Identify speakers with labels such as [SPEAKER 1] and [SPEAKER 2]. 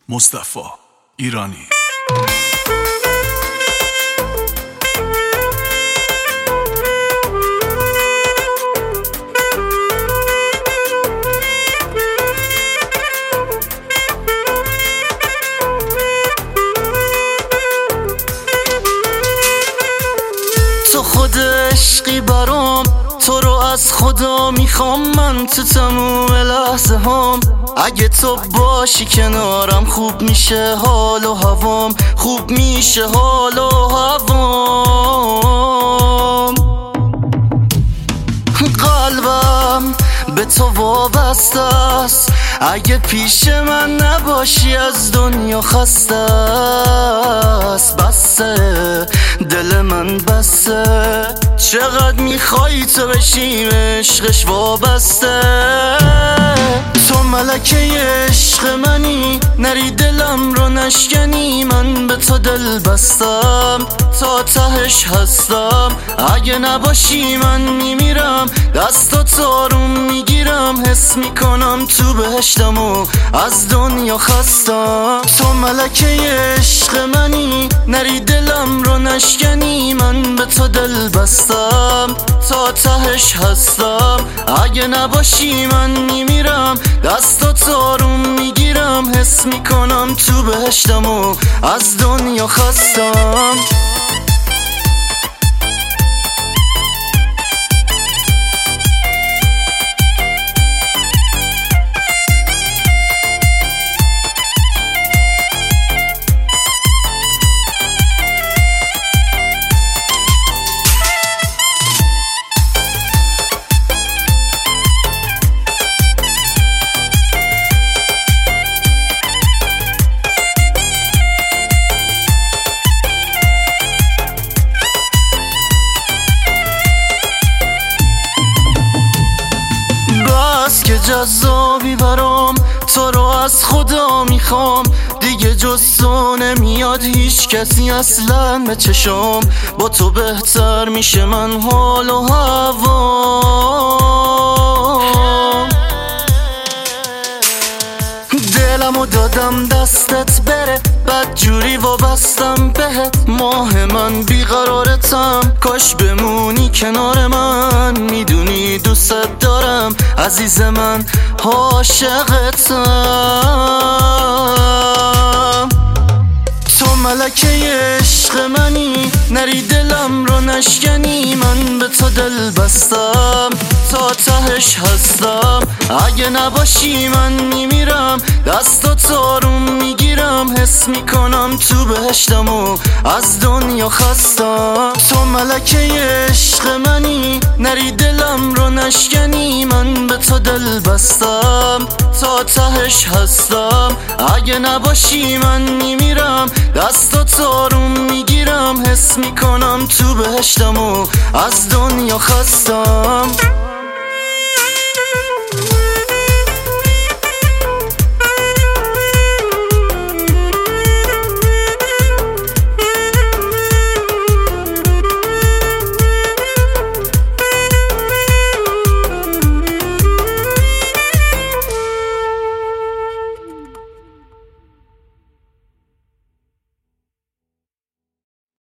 [SPEAKER 1] مصطفی ایرانی.
[SPEAKER 2] تو خود عشقی برام، تو رو از خدا میخوام من تو تموم لحظه هام. اگه تو باشی کنارم خوب میشه حال و هوام، خوب میشه حال و هوام. قلبم به تو وابسته است، اگه پیش من نباشی از دنیا خسته است. بسه دل من بسه، چقدر میخوای تو بشیم عشقش وابسته. تو ملکه عشق منی، نری دلم رو نشکنی. من به تو دل بستم، تا تهش هستم. اگه نباشی من میمیرم، دستات آروم میگیرم. حس میکنم تو بهشتم و از دنیا خستم. تو ملکه عشق منی، نری دلم رو نشکنی. من به تو دل بستم، تا تهش هستم. اگه نباشی من میمیرم، دستات آروم میگیرم. حس میکنم تو بهشتم و از دنیا خستم. که جذابی برام، تو رو از خدا میخوام. دیگه جز تو نمیاد هیچ کسی اصلا به چشام. با تو بهتر میشه من حال و هوام. دلمو دادم دستت بره، بد جوری وابستم بهت. ماه من بیقرارتم، کاش بمونی کنار من. میدونی دوست دارم عزیز من، عاشقتم. تو ملکه عشق منی، نری دلم رو نشکنی. من به تو دل بستم، تا تهش هستم. اگه نباشی من میمیرم، دستات آروم میگیرم. حس میکنم تو بهشتم و از دنیا خستم. تو ملکه عشق منی، نری دلم رو نشکنی. من به تو دل بستم، تا تهش هستم. اگه نباشی من میمیرم، دستات آروم میگیرم. حس میکنم تو بهشتم و از دنیا خستم.